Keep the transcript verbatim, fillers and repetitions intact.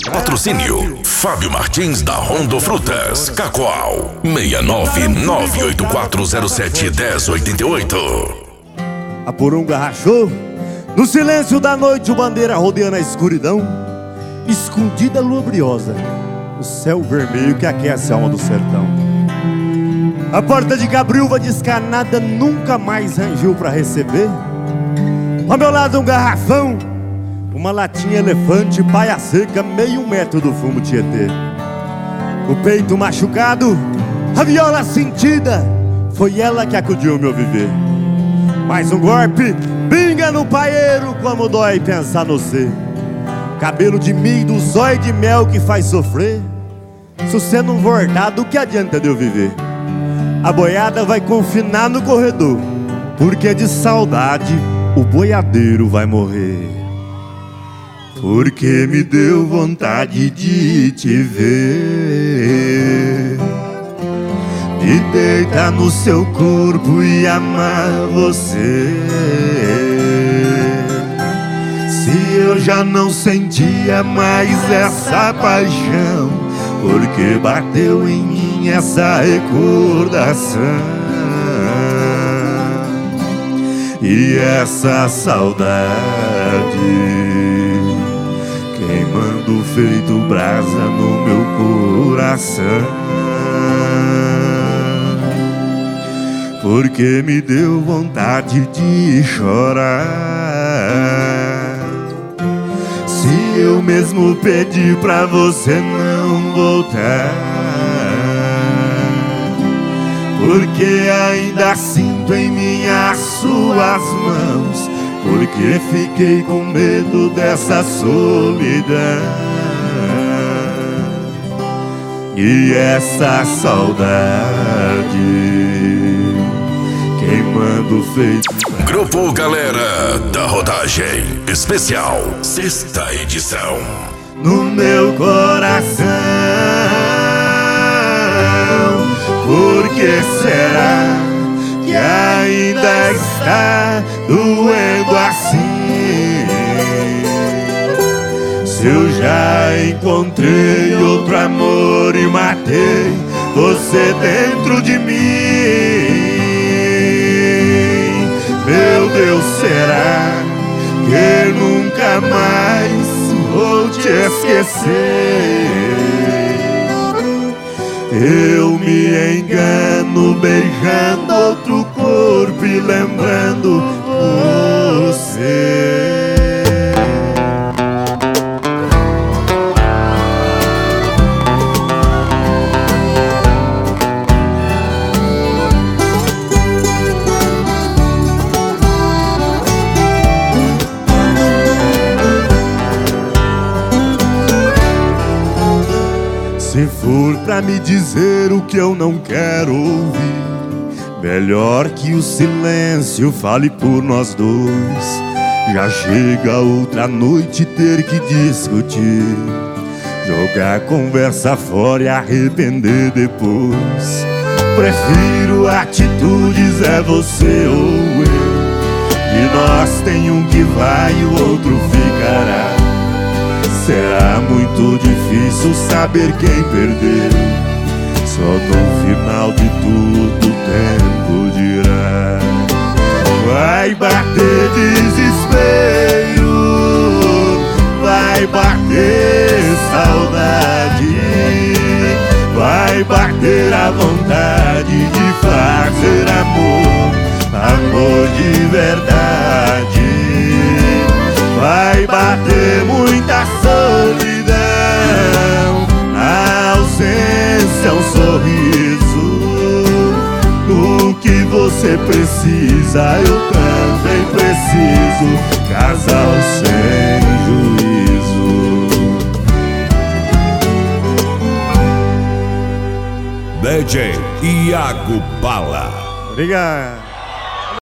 Patrocínio Fábio Martins da Rondo Frutas, Cacoal, seis nove nove oito quatro zero sete um zero oito oito. A porunga rachou, no silêncio da noite o bandeira rodeando a escuridão, escondida a lua briosa, o céu vermelho que aquece a alma do sertão. A porta de cabriúva descanada nunca mais rangiu pra receber. Ao meu lado um garrafão, uma latinha elefante, paia seca, meio metro do fumo Tietê. O peito machucado, a viola sentida, foi ela que acudiu meu viver. Mais um golpe, pinga no paeiro, como dói pensar no ser. Cabelo de milho, zóio de mel que faz sofrer. Se você não voltar, do que adianta de eu viver? A boiada vai confinar no corredor, porque de saudade o boiadeiro vai morrer. Porque me deu vontade de te ver, de deitar no seu corpo e amar você. Se eu já não sentia mais essa paixão, porque bateu em mim essa recordação e essa saudade, queimando feito brasa no meu coração. Porque me deu vontade de chorar. Se eu mesmo pedi pra você não voltar, porque ainda sinto em minhas suas mãos, porque fiquei com medo dessa solidão e essa saudade, queimando feito. Grupo Galera da Rodagem Especial, sexta edição. No meu coração, por que será que ainda está doendo assim? Se eu já encontrei outro amor e matei você dentro de mim, meu Deus, será que nunca mais vou te esquecer? Eu me engano beijando outro corpo e lembrando você. Se for pra me dizer o que eu não quero ouvir, melhor que o silêncio fale por nós dois. Já chega outra noite ter que discutir, jogar conversa fora e arrepender depois. Prefiro atitudes, é você ou eu. De nós tem um que vai e o outro ficará. Será muito difícil saber quem perdeu. Só no final de tudo o tempo dirá. Vai bater desespero, vai bater saudade, vai bater a vontade de fazer amor, amor de verdade. Vai bater muita solidão, a ausência é um sorriso. O que você precisa, eu também preciso. Casal sem juízo. D J Iago Bala. Obrigado.